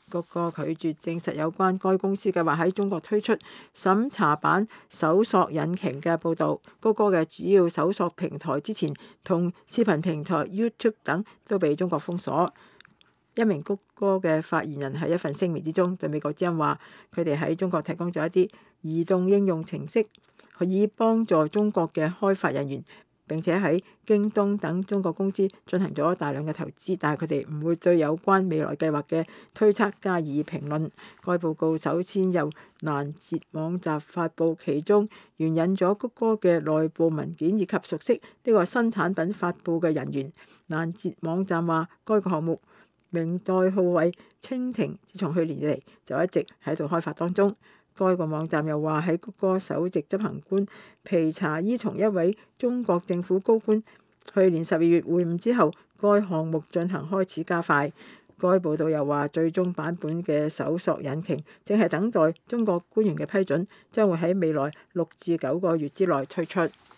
谷歌拒絕證實有關該公司計劃喺中國推出審查版搜索引擎嘅報導。谷歌嘅主要搜索平台之前同視頻平台 YouTube 等都被中國封鎖。一名谷歌嘅發言人喺一份聲明之中對美國之音話：佢哋喺中國提供咗一啲移動應用程式，以幫助中國嘅開發人員。並且喺京東等中國公司進行咗大量嘅投資，但係佢哋唔會對有關未來計劃嘅推測加以評論。該報告首先由攔截網站發布，其中援引咗谷歌嘅內部文件以及熟悉呢個新產品發布嘅人員。攔截網站話，該個項目名代號為蜻蜓，自從去年以嚟就一直喺度開發當中。該個網站又話，喺谷歌首席執行官皮查伊同一位中國政府高官去年12月會晤之後，該項目進行開始加快。該報道又話，最終版本嘅搜索引擎正係等待中國官員嘅批准，將會喺未來6至9個月之內推出。